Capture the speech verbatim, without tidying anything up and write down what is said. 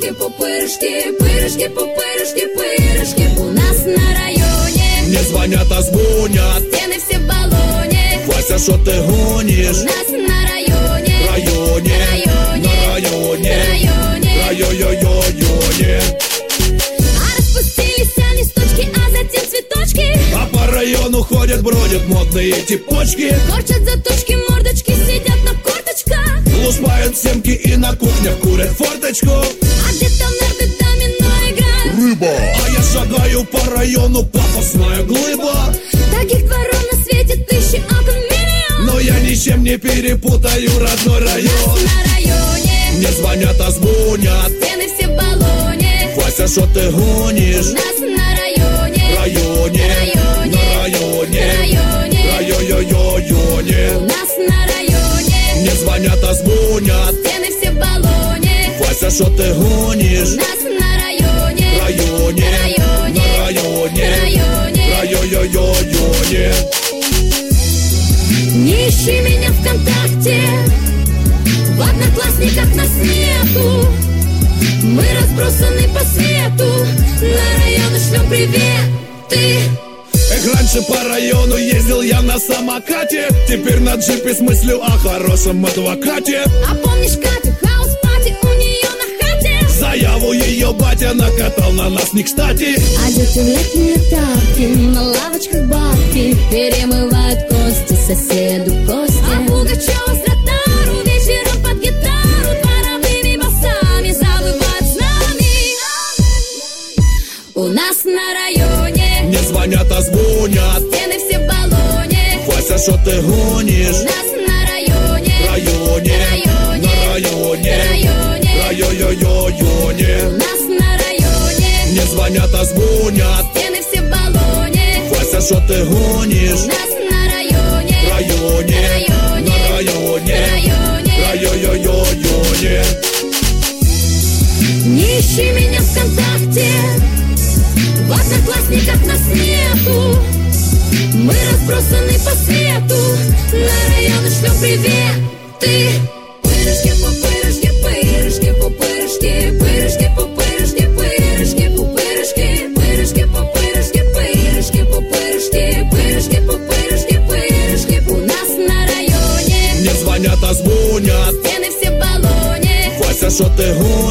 Пырышки, пупырышки, пырышки, пупырышки, пырышки. У нас на районе не звонят, а звонят. Стены все в баллоне. Вася, шо ты гонишь? У нас на районе, Районе, на районе, на районе, на районе. Райо-йо-йо-йоне. А распустились они с точки, а затем цветочки. А по району ходят, бродят модные типочки. Корчат заточки, мордочки, сидят на корточках. Лушпают семки и на кухнях курят форточку. А где-то в нарды домино играют. Рыба! А я шагаю по району, пафосная глыба. Таких дворов на свете тысячи, окон миллион. Но я ничем не перепутаю родной район. На районе не звонят, а звонят. Стены все в баллоне. Вася, шо ты гонишь? У нас на районе, Районе, на районе, на районе, на районе. Райо-йо-йо-йоне. У нас на районе не звонят, а звонят. Стены все в баллоне. Вася, шо ты гонишь? У нас на районе, Районе, на районе, на районе, на районе. Райо-йо-йо-йоне. Не ищи меня ВКонтакте, в одноклассниках нас нету. Мы разбросаны по свету, на районы шлем приветы. Эх, раньше по району ездил я на самокате. Теперь на джипе с мыслью о хорошем адвокате. А помнишь Катю, хаус-пати у нее на хате? Заяву ее батя накатал на нас не кстати. А дети в летние тапки, на лавочках бабки перемывают кости соседу Косте. А Пугачева с Ротару вечером под гитару дворовыми басами завывают с нами. У нас на районе не звонят, а звонят. Стены все в баллоне. Вася, шо ты гонишь? У нас на районе, Районе, на районе, на районе, на районе. Райо-йо-йо-йоне. У нас на районе не звонят, а звонят. Стены все в баллоне. Вася, шо ты гонишь? У нас на районе, Районе, на районе, на районе, на районе. Райо-йо-йо-йоне. Не ищи меня ВКонтакте, в одноклассниках нас нету. Мы разбросаны по свету, на районы шлем приветы. Пырышки, пупырышки, пырышки, пупырышки, пырышки, пупырышки, пырышки, пупырышки, пырышки, пупырышки, пырышки, пупырышки, пырышки, пупырышки, пырышки. У нас на районе не звонят, а звонят. Стены все в баллоне. Вася, шо ты гонишь?